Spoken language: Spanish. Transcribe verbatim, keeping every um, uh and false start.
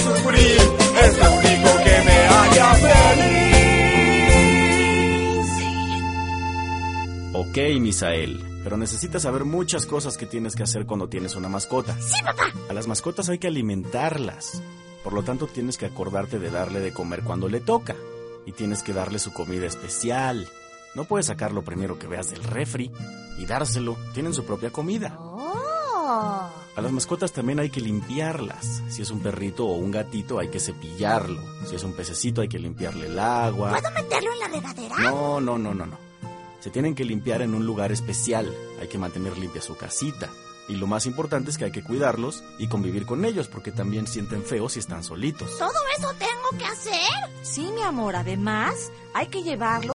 sufrir, es lo único que me haría feliz. Ok, Misael, pero necesitas saber muchas cosas que tienes que hacer cuando tienes una mascota. ¡Sí, papá! A las mascotas hay que alimentarlas. Por lo tanto, tienes que acordarte de darle de comer cuando le toca. Y tienes que darle su comida especial. No puedes sacar lo primero que veas del refri y dárselo. Tienen su propia comida. ¡Oh! A las mascotas también hay que limpiarlas. Si es un perrito o un gatito, hay que cepillarlo. Si es un pececito, hay que limpiarle el agua. ¿Puedo meterlo en la regadera? No, no, no, no, no. Se tienen que limpiar en un lugar especial. Hay que mantener limpia su casita. Y lo más importante es que hay que cuidarlos y convivir con ellos, porque también sienten feo si están solitos. ¿Todo eso tengo que hacer? Sí, mi amor, además hay que llevarlo